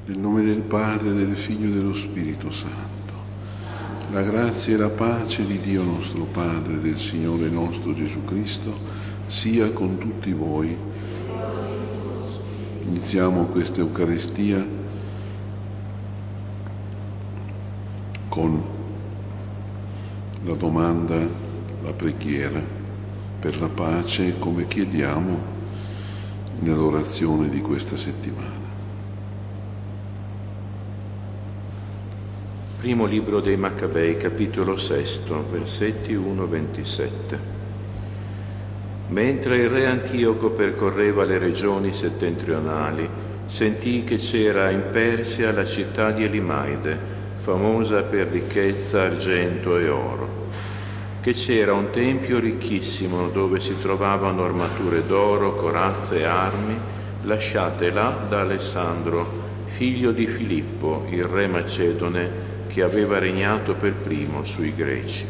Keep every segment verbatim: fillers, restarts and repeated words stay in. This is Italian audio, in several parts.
Nel nome del Padre, del Figlio e dello Spirito Santo. La grazia e la pace di Dio nostro Padre e del Signore nostro Gesù Cristo sia con tutti voi. Iniziamo questa Eucaristia con la domanda, la preghiera per la pace, come chiediamo nell'orazione di questa settimana. Primo libro dei Maccabei, capitolo sesto, versetti uno a ventisette. Mentre il re Antioco percorreva le regioni settentrionali, sentì che c'era in Persia la città di Elimaide, famosa per ricchezza, argento e oro, che c'era un tempio ricchissimo dove si trovavano armature d'oro, corazze e armi, lasciate là da Alessandro, figlio di Filippo, il re macedone, che aveva regnato per primo sui Greci.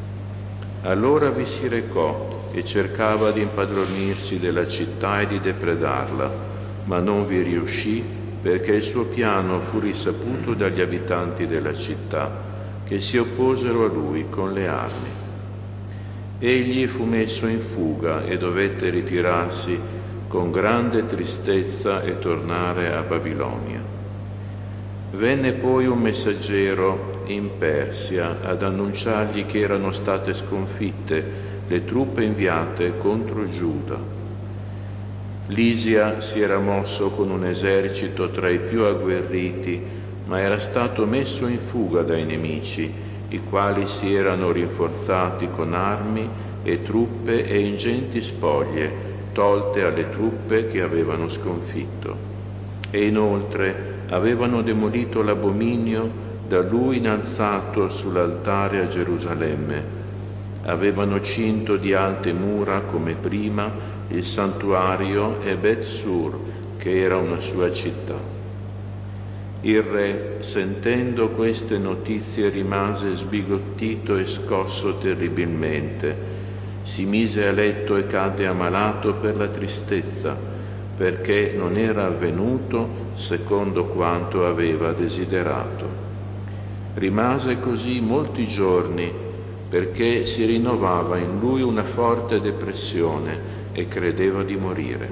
Allora vi si recò e cercava di impadronirsi della città e di depredarla, ma non vi riuscì perché il suo piano fu risaputo dagli abitanti della città, che si opposero a lui con le armi. Egli fu messo in fuga e dovette ritirarsi con grande tristezza e tornare a Babilonia. Venne poi un messaggero in Persia ad annunciargli che erano state sconfitte le truppe inviate contro Giuda. Lisia si era mosso con un esercito tra i più agguerriti, ma era stato messo in fuga dai nemici, i quali si erano rinforzati con armi e truppe e ingenti spoglie, tolte alle truppe che avevano sconfitto. E inoltre avevano demolito l'abominio da lui innalzato sull'altare a Gerusalemme. Avevano cinto di alte mura come prima il santuario e Bet Sur, che era una sua città. Il re, sentendo queste notizie, rimase sbigottito e scosso terribilmente. Si mise a letto e cadde ammalato per la tristezza, perché non era avvenuto secondo quanto aveva desiderato. Rimase così molti giorni, perché si rinnovava in lui una forte depressione e credeva di morire.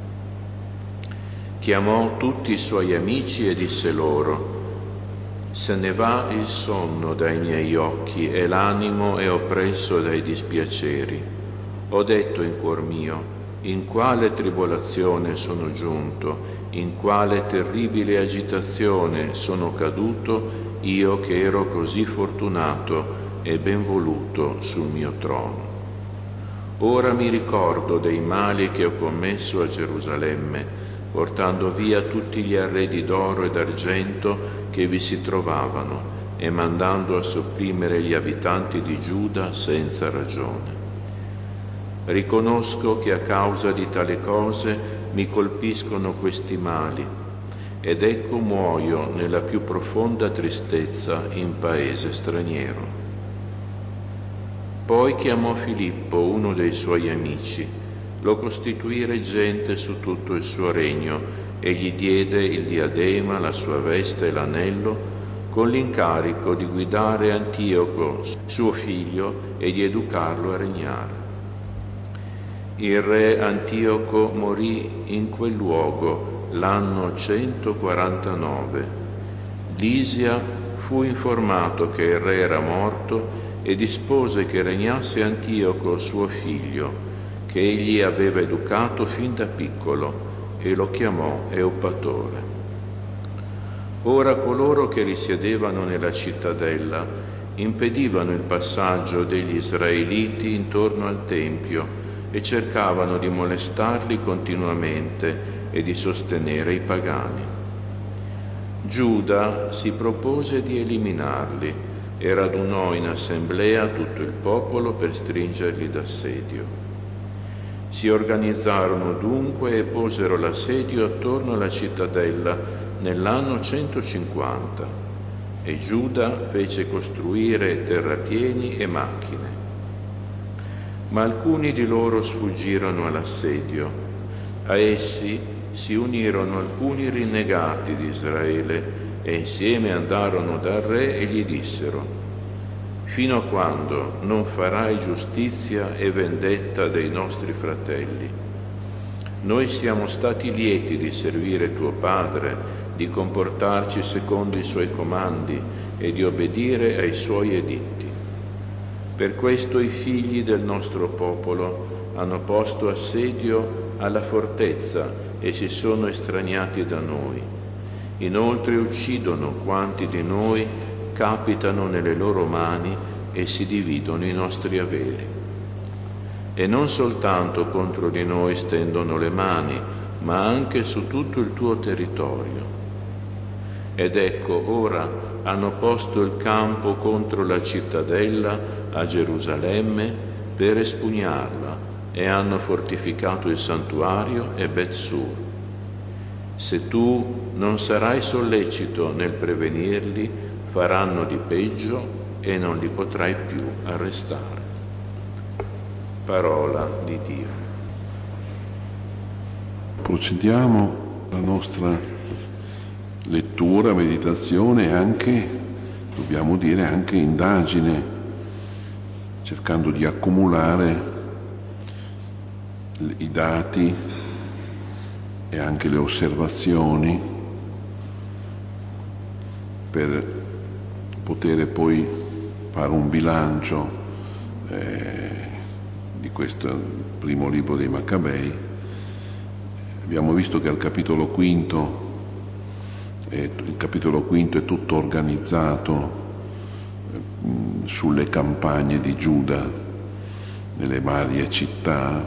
Chiamò tutti i suoi amici e disse loro: «Se ne va il sonno dai miei occhi e l'animo è oppresso dai dispiaceri. Ho detto in cuor mio: in quale tribolazione sono giunto, in quale terribile agitazione sono caduto, io che ero così fortunato e ben voluto sul mio trono. Ora mi ricordo dei mali che ho commesso a Gerusalemme, portando via tutti gli arredi d'oro e d'argento che vi si trovavano e mandando a sopprimere gli abitanti di Giuda senza ragione. Riconosco che a causa di tale cose mi colpiscono questi mali, ed ecco muoio nella più profonda tristezza in paese straniero». Poi chiamò Filippo, uno dei suoi amici, lo costituì reggente su tutto il suo regno e gli diede il diadema, la sua veste e l'anello, con l'incarico di guidare Antioco, suo figlio, e di educarlo a regnare. Il re Antioco morì in quel luogo l'anno centoquarantanove. Lisia fu informato che il re era morto e dispose che regnasse Antioco suo figlio, che egli aveva educato fin da piccolo, e lo chiamò Eupatore. Ora coloro che risiedevano nella cittadella impedivano il passaggio degli israeliti intorno al Tempio e cercavano di molestarli continuamente e di sostenere i pagani. Giuda si propose di eliminarli e radunò in assemblea tutto il popolo per stringerli d'assedio. Si organizzarono dunque e posero l'assedio attorno alla cittadella nell'anno centocinquanta, e Giuda fece costruire terrapieni e macchine. Ma alcuni di loro sfuggirono all'assedio. A essi si unirono alcuni rinnegati di Israele e insieme andarono dal re e gli dissero: «Fino a quando non farai giustizia e vendetta dei nostri fratelli? Noi siamo stati lieti di servire tuo padre, di comportarci secondo i suoi comandi e di obbedire ai suoi editti. Per questo i figli del nostro popolo hanno posto assedio alla fortezza e si sono estraniati da noi. Inoltre uccidono quanti di noi capitano nelle loro mani e si dividono i nostri averi. E non soltanto contro di noi stendono le mani, ma anche su tutto il tuo territorio. Ed ecco, ora hanno posto il campo contro la cittadella a Gerusalemme per espugnarla e hanno fortificato il santuario e Bet-Sur. Se tu non sarai sollecito nel prevenirli, faranno di peggio e non li potrai più arrestare». Parola di Dio. Procediamo alla nostra lettura, meditazione e anche, dobbiamo dire, anche indagine, cercando di accumulare i dati e anche le osservazioni per poter poi fare un bilancio eh, di questo primo libro dei Maccabei. Abbiamo visto che al capitolo quinto, eh, il capitolo quinto è tutto organizzato eh, sulle campagne di Giuda nelle varie città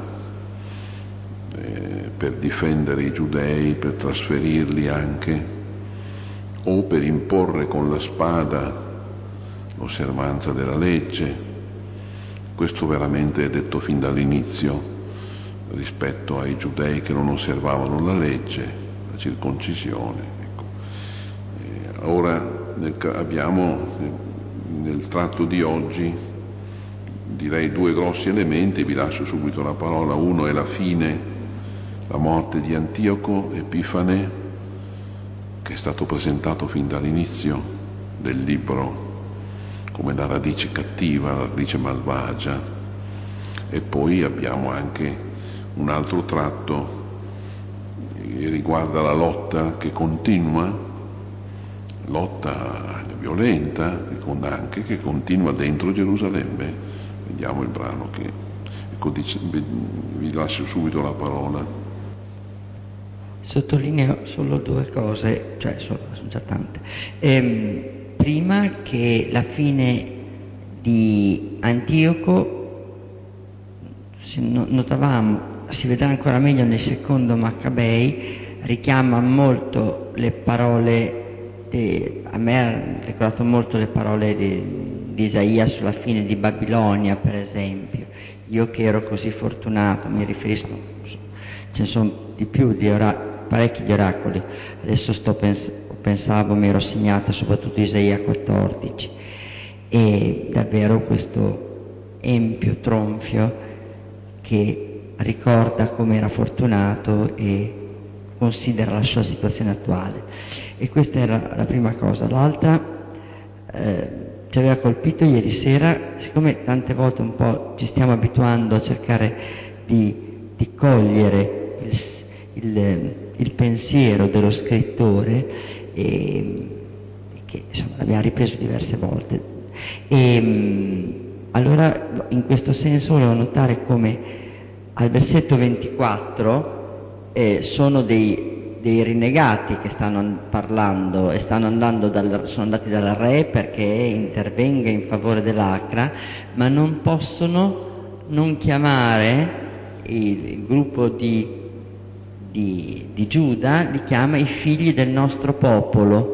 eh, per difendere i giudei, per trasferirli anche, o per imporre con la spada l'osservanza della legge. Questo veramente è detto fin dall'inizio rispetto ai giudei che non osservavano la legge, la circoncisione. Ecco. E ora nel, abbiamo nel, nel tratto di oggi, direi, due grossi elementi, vi lascio subito la parola. Uno è la fine, la morte di Antioco Epifane, che è stato presentato fin dall'inizio del libro come la radice cattiva, la radice malvagia. E poi abbiamo anche un altro tratto che riguarda la lotta che continua, lotta violenta, anche che continua dentro Gerusalemme. Vediamo il brano che, ecco, dice, vi lascio subito la parola. Sottolineo solo due cose, cioè sono, sono già tante. Ehm, prima che la fine di Antioco, si notavamo, si vedrà ancora meglio nel secondo Maccabei, richiama molto le parole, di, a me ha ricordato molto le parole di, di Isaia sulla fine di Babilonia, per esempio. Io che ero così fortunato, mi riferisco, ce ne sono di più, di ora, parecchi di oracoli. Adesso sto pens- pensavo, mi ero segnata soprattutto Isaia quattordici, e davvero questo empio tronfio che ricorda come era fortunato e considera la sua situazione attuale. E questa era la prima cosa. L'altra, eh, ci aveva colpito ieri sera, siccome tante volte un po' ci stiamo abituando a cercare di, di cogliere il, il, il pensiero dello scrittore, e, che insomma l'abbiamo ripreso diverse volte. E allora in questo senso volevo notare come al versetto ventiquattro eh, sono dei, dei rinnegati che stanno parlando e stanno andando dal, sono andati dal re perché intervenga in favore dell'Acra, ma non possono non chiamare il, il gruppo di, di, di Giuda, li chiama i figli del nostro popolo,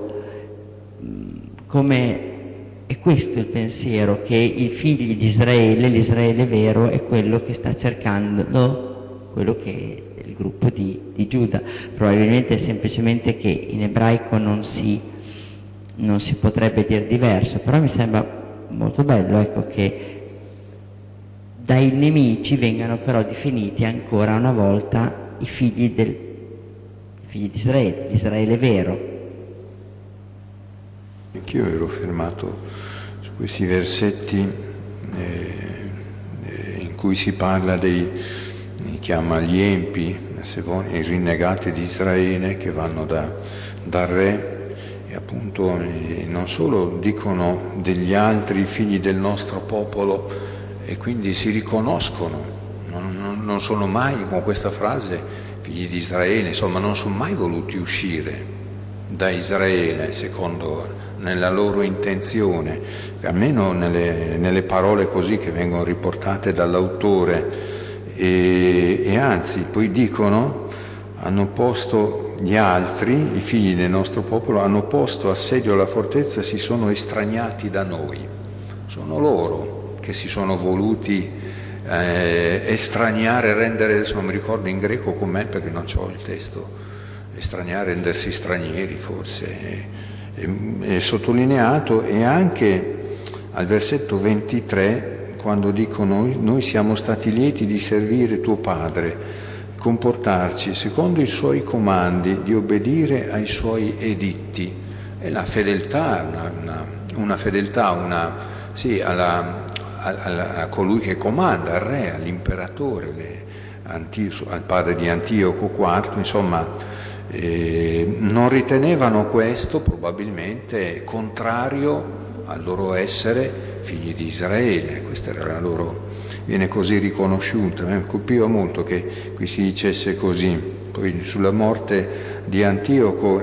come è questo il pensiero, che i figli di Israele, l'Israele vero, è quello che sta cercando quello che è il gruppo di, di Giuda. Probabilmente è semplicemente che in ebraico non si, non si potrebbe dire diverso, però mi sembra molto bello, ecco, che dai nemici vengano però definiti ancora una volta i figli del, figli di Israele, di Israele vero. Anch'io ero fermato su questi versetti eh, eh, in cui si parla dei, si chiama gli empi, i rinnegati di Israele che vanno da, dal re e appunto eh, non solo dicono degli altri figli del nostro popolo e quindi si riconoscono, non, non, non sono mai con questa frase figli di Israele, insomma non sono mai voluti uscire da Israele secondo nella loro intenzione, almeno nelle, nelle parole così che vengono riportate dall'autore e, e anzi poi dicono hanno posto gli altri, i figli del nostro popolo hanno posto assedio alla fortezza e si sono estraniati da noi, sono loro che si sono voluti eh, estraniare, rendere, adesso non mi ricordo in greco com'è perché non c'ho il testo, estraniare, rendersi stranieri forse, è, è sottolineato, e anche al versetto ventitré quando dicono noi, noi siamo stati lieti di servire tuo padre, comportarci secondo i suoi comandi, di obbedire ai suoi editti. E la fedeltà, una, una, una fedeltà, una, sì, alla, alla, a colui che comanda, al re, all'imperatore, le, al padre di Antioco quarto, insomma, eh, non ritenevano questo probabilmente contrario al loro essere figli di Israele, questa era la loro, viene così riconosciuta. Mi colpiva molto che qui si dicesse così. Poi sulla morte di Antioco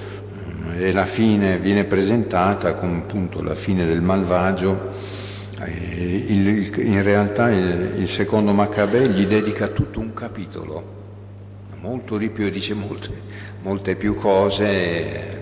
eh, e la fine viene presentata come appunto la fine del malvagio. Eh, il, il, in realtà il, il secondo Maccabeo gli dedica tutto un capitolo, molto di più, dice molte, molte più cose.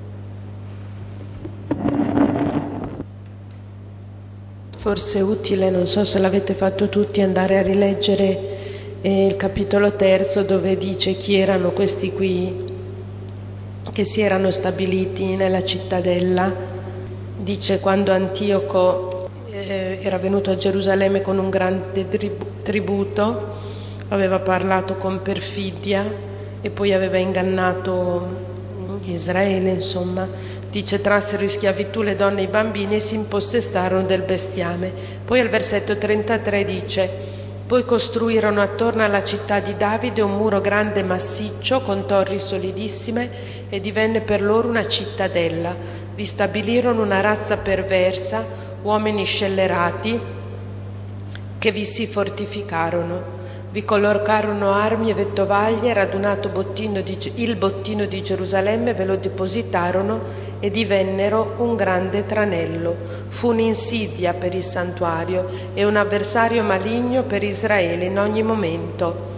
Forse è utile, non so se l'avete fatto tutti, andare a rileggere eh, il capitolo terzo dove dice chi erano questi qui che si erano stabiliti nella cittadella. Dice quando Antioco eh, era venuto a Gerusalemme con un grande tributo, aveva parlato con perfidia e poi aveva ingannato Israele, insomma. Dice trassero in schiavitù le donne e i bambini e si impossessarono del bestiame. Poi al versetto trentatré dice poi costruirono attorno alla città di Davide un muro grande e massiccio con torri solidissime e divenne per loro una cittadella. Vi stabilirono una razza perversa, uomini scellerati che vi si fortificarono. Vi collocarono armi e vettovaglie, radunato bottino di, il bottino di Gerusalemme, ve lo depositarono e divennero un grande tranello. Fu un'insidia per il santuario e un avversario maligno per Israele in ogni momento.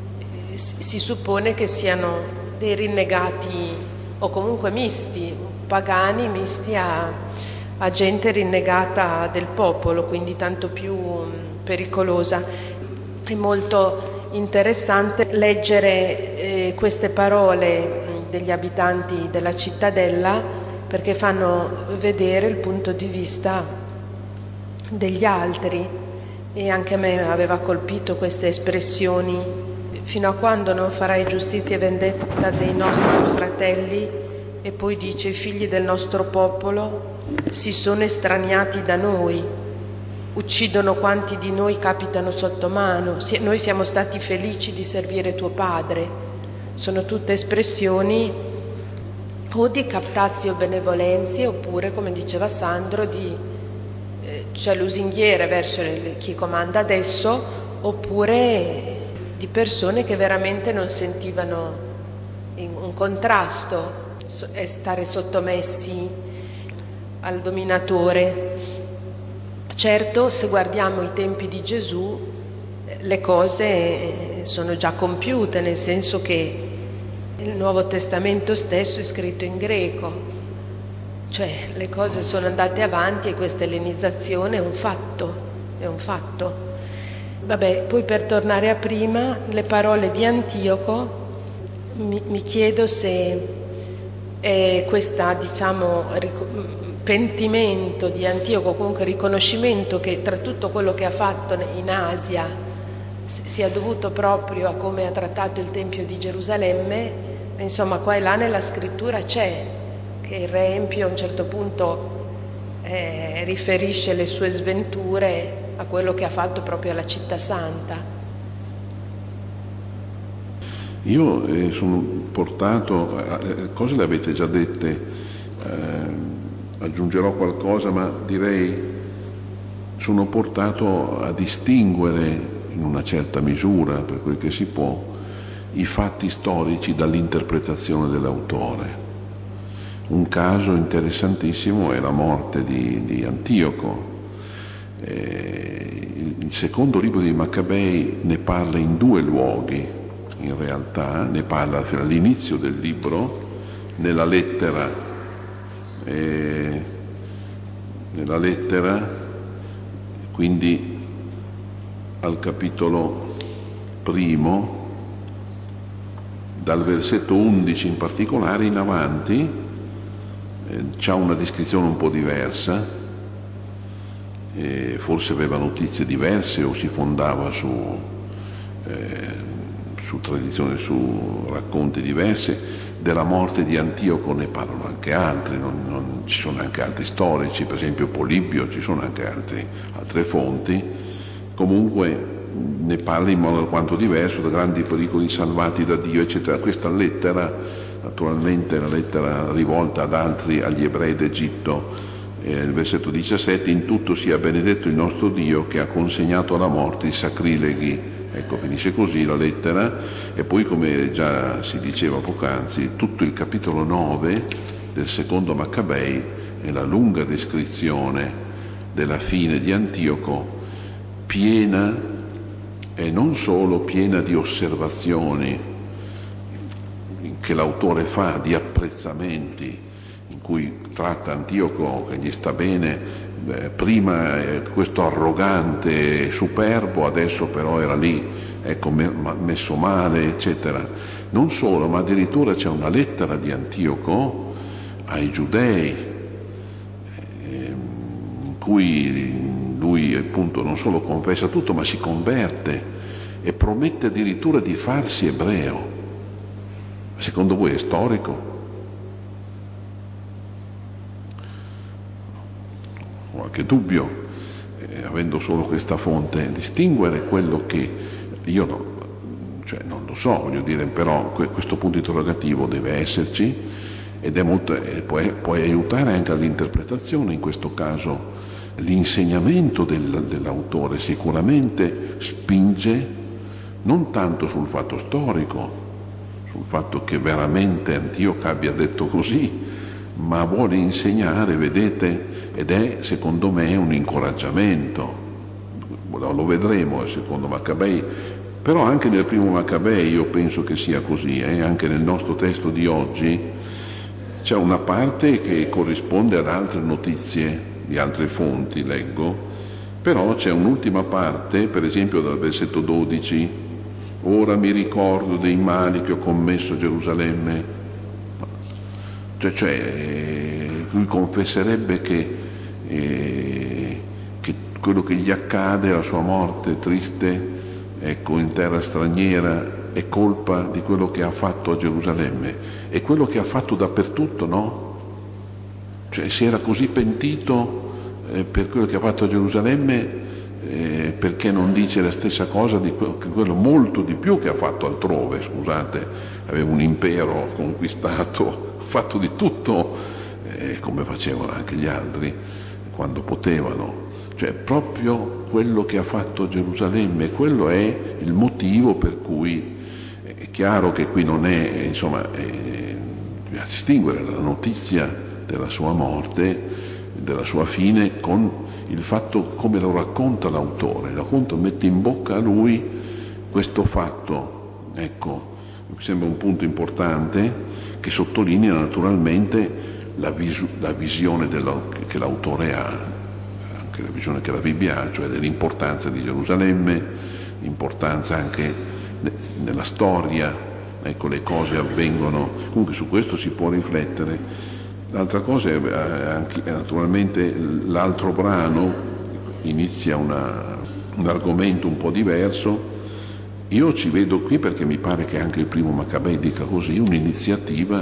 Si suppone che siano dei rinnegati o comunque misti, pagani misti a, a gente rinnegata del popolo, quindi tanto più pericolosa. È molto interessante leggere eh, queste parole degli abitanti della cittadella perché fanno vedere il punto di vista degli altri, e anche a me aveva colpito queste espressioni: fino a quando non farai giustizia e vendetta dei nostri fratelli, e poi dice i figli del nostro popolo si sono estraniati da noi, uccidono quanti di noi capitano sotto mano, noi siamo stati felici di servire tuo padre. Sono tutte espressioni o di captatio benevolenzie oppure, come diceva Sandro, di eh, cioè lusinghiere verso chi comanda adesso, oppure di persone che veramente non sentivano in un contrasto e stare sottomessi al dominatore. Certo, se guardiamo i tempi di Gesù, le cose sono già compiute, nel senso che il Nuovo Testamento stesso è scritto in greco, cioè le cose sono andate avanti e questa ellenizzazione è un fatto, è un fatto. Vabbè, poi per tornare a prima, le parole di Antioco, mi, mi chiedo se è questa, diciamo, pentimento di Antioco, comunque riconoscimento che tra tutto quello che ha fatto in Asia sia dovuto proprio a come ha trattato il Tempio di Gerusalemme, insomma qua e là nella scrittura c'è che il re Empio a un certo punto eh, riferisce le sue sventure a quello che ha fatto proprio alla città santa. Io eh, sono portato, eh, cose le avete già dette, eh, aggiungerò qualcosa, ma direi sono portato a distinguere in una certa misura, per quel che si può, i fatti storici dall'interpretazione dell'autore. Un caso interessantissimo è la morte di, di Antioco. Eh, il secondo libro di Maccabei ne parla in due luoghi, in realtà ne parla all'inizio del libro, nella lettera eh, nella lettera, quindi al capitolo primo, dal versetto undici in particolare in avanti, eh, c'ha una descrizione un po' diversa, eh, forse aveva notizie diverse o si fondava su, eh, su tradizioni, su racconti diverse. Della morte di Antioco ne parlano anche altri, non, non, ci sono anche altri storici, per esempio Polibio, ci sono anche altri, altre fonti. Comunque ne parla in modo alquanto diverso, da grandi pericoli salvati da Dio, eccetera. Questa lettera, naturalmente è la lettera rivolta ad altri, agli ebrei d'Egitto, eh, il versetto diciassette, in tutto sia benedetto il nostro Dio che ha consegnato alla morte i sacrileghi. Ecco, finisce così la lettera, e poi, come già si diceva poc'anzi, tutto il capitolo nove del secondo Maccabei è la lunga descrizione della fine di Antioco, piena, e non solo piena di osservazioni che l'autore fa, di apprezzamenti, in cui tratta Antioco che gli sta bene, eh, prima eh, questo arrogante superbo, adesso però era lì, ecco, me, messo male, eccetera. Non solo, ma addirittura c'è una lettera di Antioco ai giudei, eh, in cui lui appunto non solo confessa tutto, ma si converte e promette addirittura di farsi ebreo. Secondo voi è storico? Qualche dubbio, eh, avendo solo questa fonte, distinguere quello che io no, cioè non lo so, voglio dire, però que- questo punto interrogativo deve esserci, ed è molto, eh, può, può aiutare anche all'interpretazione. In questo caso l'insegnamento del, dell'autore sicuramente spinge non tanto sul fatto storico, sul fatto che veramente Antioco abbia detto così, ma vuole insegnare, vedete, ed è secondo me un incoraggiamento. Lo vedremo secondo Maccabei, però anche nel primo Maccabei io penso che sia così, eh? Anche nel nostro testo di oggi c'è una parte che corrisponde ad altre notizie di altre fonti, leggo, però c'è un'ultima parte, per esempio dal versetto dodici, ora mi ricordo dei mali che ho commesso a Gerusalemme. Cioè, cioè lui confesserebbe che, eh, che quello che gli accade, la sua morte triste, ecco, in terra straniera, è colpa di quello che ha fatto a Gerusalemme, e quello che ha fatto dappertutto, no? Cioè, si era così pentito eh, per quello che ha fatto a Gerusalemme, eh, perché non dice la stessa cosa di quello, quello molto di più che ha fatto altrove? Scusate, aveva un impero conquistato, fatto di tutto, eh, come facevano anche gli altri quando potevano. Cioè, proprio quello che ha fatto a Gerusalemme, quello è il motivo per cui è chiaro che qui non è, insomma, eh, bisogna distinguere la notizia della sua morte, della sua fine, con il fatto come lo racconta l'autore. L'autore mette in bocca a lui questo fatto, ecco, mi sembra un punto importante, che sottolinea naturalmente la, visu- la visione della, che l'autore ha, anche la visione che la Bibbia ha, cioè dell'importanza di Gerusalemme, l'importanza anche ne- nella storia, ecco, le cose avvengono, comunque su questo si può riflettere. L'altra cosa è anche, naturalmente l'altro brano inizia una, un argomento un po' diverso, io ci vedo qui, perché mi pare che anche il primo Maccabei dica così, un'iniziativa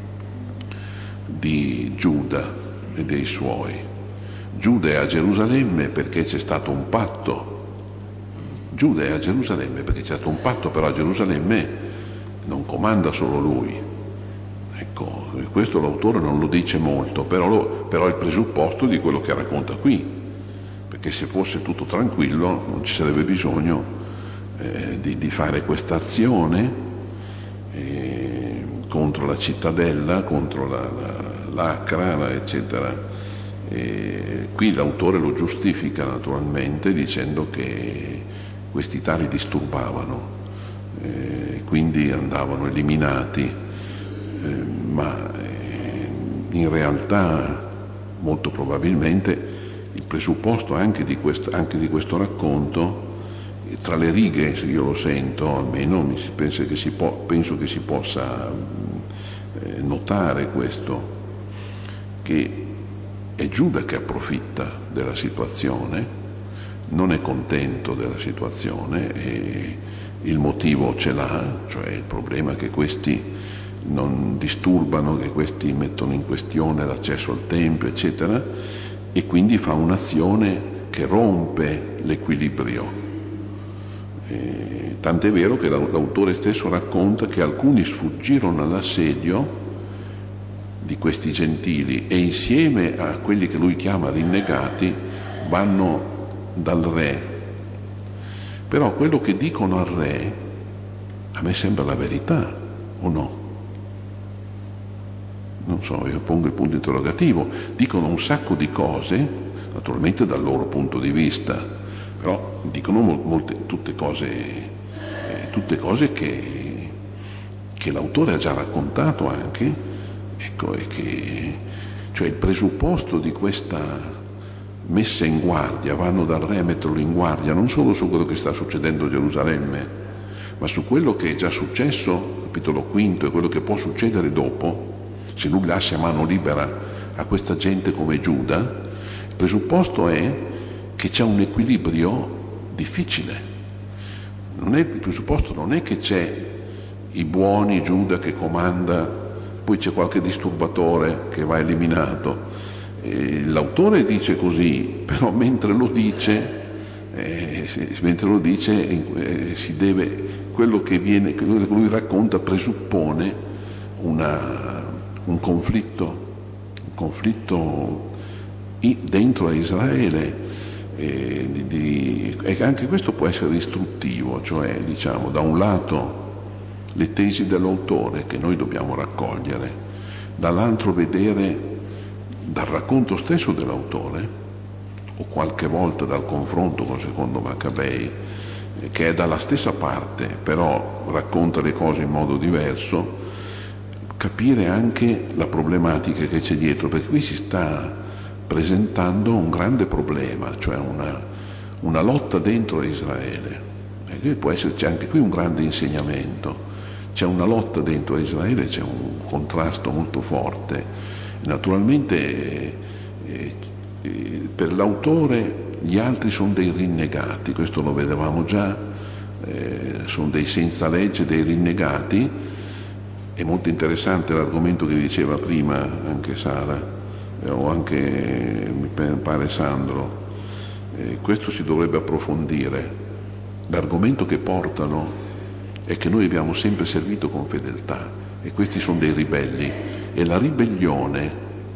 di Giuda e dei suoi. Giuda è a Gerusalemme perché c'è stato un patto. Giuda è a Gerusalemme perché c'è stato un patto, però a Gerusalemme non comanda solo lui. Ecco, questo l'autore non lo dice molto, però, lo, però è il presupposto di quello che racconta qui, perché se fosse tutto tranquillo non ci sarebbe bisogno eh, di, di fare questa azione eh, contro la cittadella, contro la, la, l'Acra, eccetera. E qui l'autore lo giustifica naturalmente dicendo che questi tali disturbavano, eh, quindi andavano eliminati, eh, ma eh, in realtà molto probabilmente il presupposto anche di, quest- anche di questo racconto, tra le righe, se io lo sento, almeno mi si pensa che si po- penso che si possa eh, notare questo, che è Giuda che approfitta della situazione, non è contento della situazione e il motivo ce l'ha, cioè il problema è che questi non disturbano, che questi mettono in questione l'accesso al Tempio, eccetera, e quindi fa un'azione che rompe l'equilibrio. E, tant'è vero che l'autore stesso racconta che alcuni sfuggirono all'assedio di questi gentili e insieme a quelli che lui chiama rinnegati vanno dal re. Però quello che dicono al re a me sembra la verità, o no? Non so, io pongo il punto interrogativo. Dicono un sacco di cose, naturalmente dal loro punto di vista, però dicono molte, tutte cose, eh, tutte cose che, che l'autore ha già raccontato anche, ecco, e che, cioè il presupposto di questa messa in guardia, vanno dal re a metterlo in guardia non solo su quello che sta succedendo a Gerusalemme, ma su quello che è già successo, capitolo quinto, e quello che può succedere dopo, se lui lascia mano libera a questa gente come Giuda. Il presupposto è che c'è un equilibrio difficile. Non è, il presupposto non è che c'è i buoni, Giuda che comanda, poi c'è qualche disturbatore che va eliminato. Eh, l'autore dice così, però mentre lo dice, eh, se, mentre lo dice eh, si deve, quello che viene, quello che lui racconta presuppone una, un conflitto, un conflitto dentro a Israele, eh, di, di, e anche questo può essere istruttivo, cioè diciamo da un lato le tesi dell'autore che noi dobbiamo raccogliere, dall'altro vedere dal racconto stesso dell'autore, o qualche volta dal confronto con il secondo Maccabei, che è dalla stessa parte, però racconta le cose in modo diverso, capire anche la problematica che c'è dietro, perché qui si sta presentando un grande problema, cioè una, una lotta dentro a Israele. E qui può esserci anche qui un grande insegnamento. C'è una lotta dentro a Israele, c'è un contrasto molto forte. Naturalmente eh, eh, per l'autore gli altri sono dei rinnegati, questo lo vedevamo già, eh, sono dei senza legge, dei rinnegati. È molto interessante l'argomento che diceva prima anche Sara, eh, o anche mi pare Sandro, eh, questo si dovrebbe approfondire. L'argomento che portano è che noi abbiamo sempre servito con fedeltà e questi sono dei ribelli, e la ribellione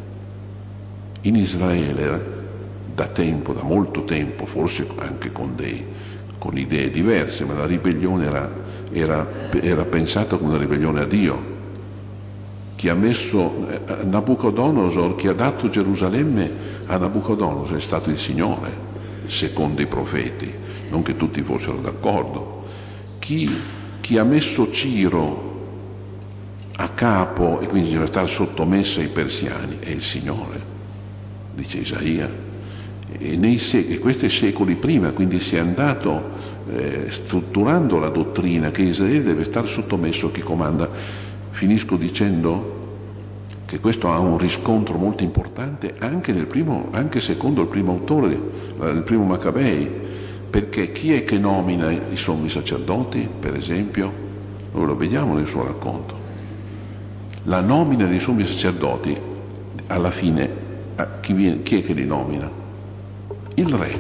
in Israele da tempo, da molto tempo, forse anche con, dei, con idee diverse, ma la ribellione era, era, era pensata come una ribellione a Dio. Chi ha messo eh, Nabucodonosor, chi ha dato Gerusalemme a Nabucodonosor è stato il Signore, secondo i profeti, non che tutti fossero d'accordo. Chi, chi ha messo Ciro a capo e quindi deve stare sottomessa ai persiani è il Signore, dice Isaia, e, nei sec- e questi secoli prima, quindi si è andato eh, strutturando la dottrina che Israele deve stare sottomesso a chi comanda. Finisco dicendo che questo ha un riscontro molto importante anche nel primo, anche secondo il primo autore, il primo Maccabei, Perché chi è che nomina i sommi sacerdoti, per esempio? Noi lo vediamo nel suo racconto. La nomina dei sommi sacerdoti, alla fine, chi, viene, chi è che li nomina? Il re.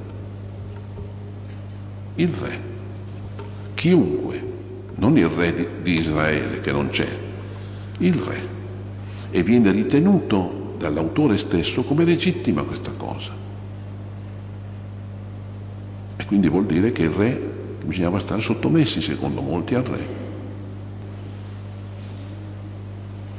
Il re. Chiunque, non il re di, di Israele, che non c'è, il re. E viene ritenuto dall'autore stesso come legittima questa cosa. E quindi vuol dire che il re bisognava stare sottomessi, secondo molti, al re.